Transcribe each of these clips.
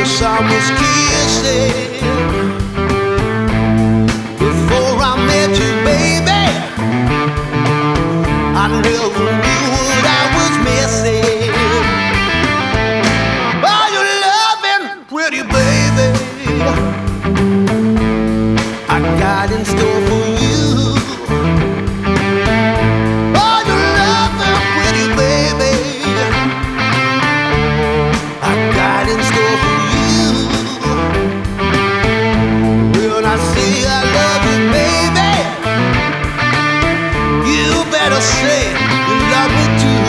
wish I was kissing before I met you, baby. I never knew what I was missing. Oh, you're loving, pretty baby. I got in store for you. Oh, you're loving, pretty baby. I got in store for you. When I say I love you, baby, you better say you love me too.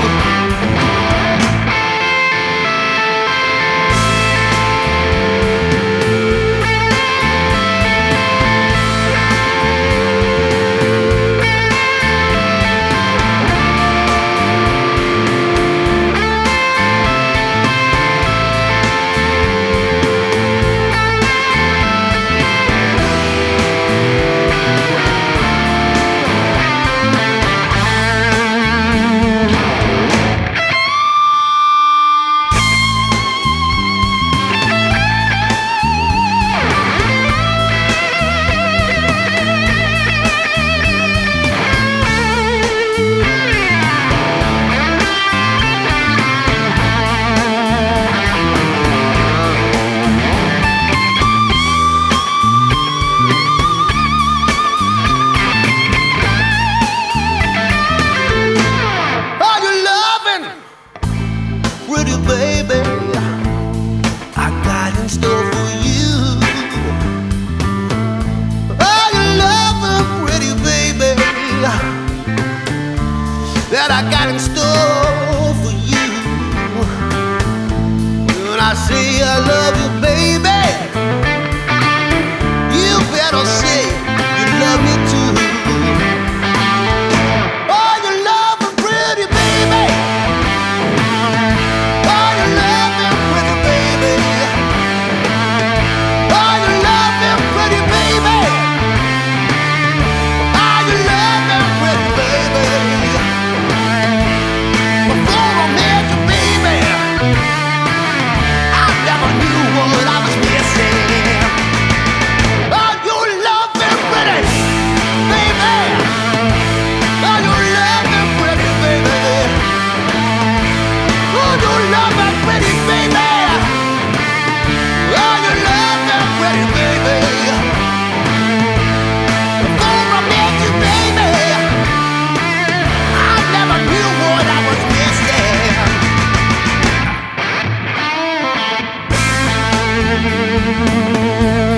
Pretty baby, I got in store for you. Oh, you loving, pretty baby, that I got in store for you. When I say I love you, baby, you better say you love me too. Oh, you loving, pretty baby. Thank you.